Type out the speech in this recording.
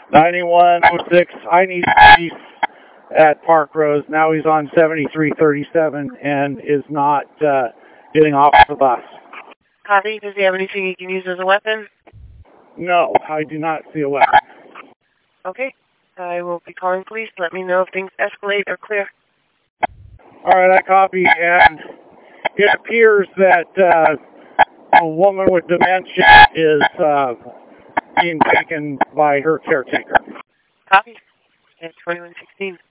9106, I need police at Park Rose. Now he's on 7337 and is not getting off the bus. Copy. Does he have anything he can use as a weapon? No, I do not see a weapon. Okay. I will be calling police. Let me know if things escalate or clear. All right, I copy, and it appears that a woman with dementia is being taken by her caretaker. Copy. It's 2116.